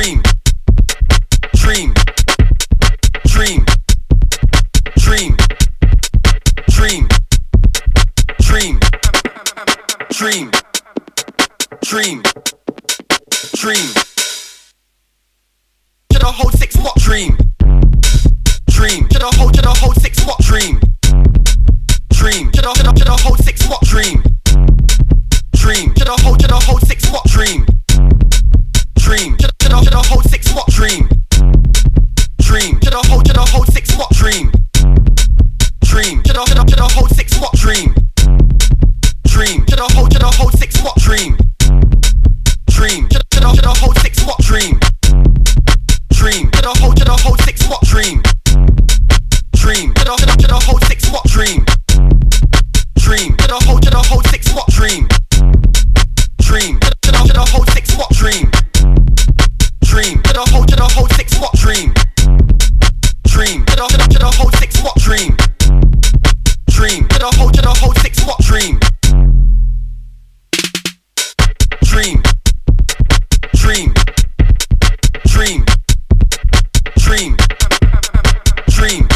dream, dream, dream, dream, dream, dream, dream, dream, dream. To the whole 6 what? Dream, dream. To the whole 6 what? Dream, dream. To the whole 6 what? Dream, dream. To the whole 6 what? Dream, dream. To the whole 6 what? Dream, dream. To the whole 6 what? Dream, dream. To the whole 6 what? Dream, dream. To the whole 6 what? Dream, dream. To the whole 6 what? Dream, dream. To the whole 6 what? Dream, dream. To the whole 6 what? Dream, dream. To the whole 6 what? Dream, dream. To the whole 6 what? Dream, dream. To the whole 6 what? Dream, dream. To the whole 6 what? Dream, dream. To the whole 6 what? Dream, dream, dream, dream, dream, dream.